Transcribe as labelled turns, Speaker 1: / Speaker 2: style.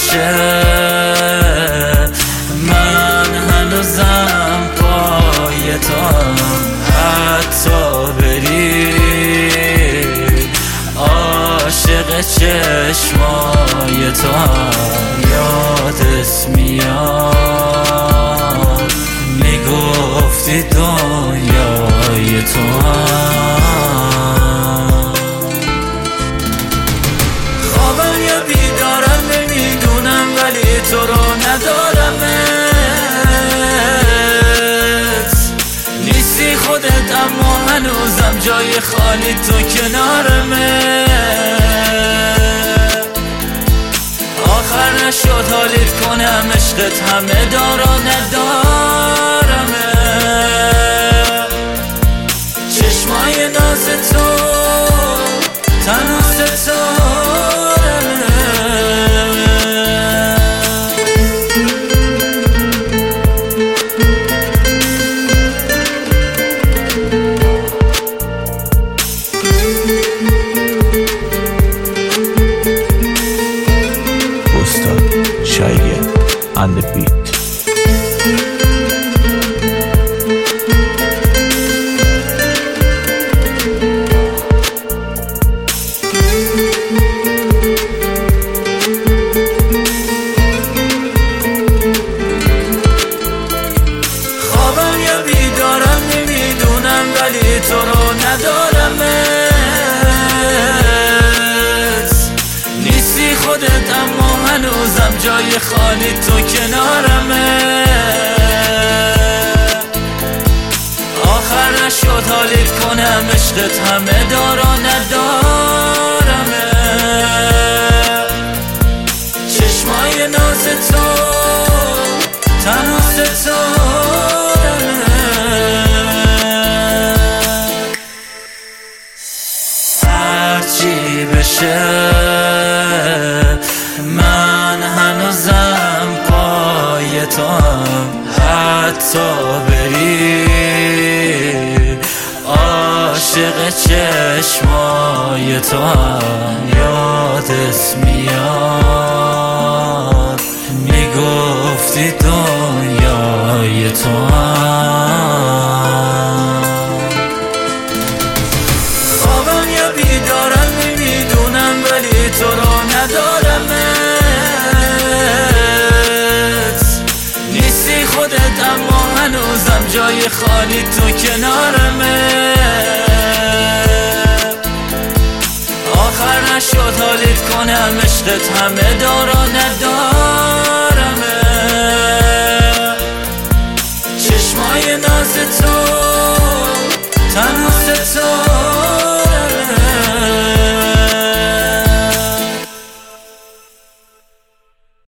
Speaker 1: بشه من هنوزم پای توام، حتی بری عاشق چشمای توام. یادت میاد میگفتی دنیای توام. خوابم یا بیدارم نمیدونم ولی تو رو ندارمت. نیستی خودت اما هنوزم جای خالی تو کنارمه. آخر نشد حالیت کنم عشقت همه دارا ندارمه. چشمای ناز تو تنها
Speaker 2: Shaya on the beat.
Speaker 1: خوابم یا بیدارم نمیدونم ولی تو رو ندارمت. نیستی خودت اما هنوزم جای خالی تو کنارمه. آخر نشد حالیت کنم عشقت همه دارا ندارمه. چشمای ناز تو تنها ستارمه. هرچی بشه من هنوزم پای توام، حتی بری عاشق چشمای توام. یادت میاد میگفتی دنیای توام. خوابم یا بیدارم نمیدونم ولی تو رو ندارمت. نیستی خودت اما هنوزم جای خالی تو کنارمه. آخر نشد حالیت کنم عشقت همه دارا ندارمه.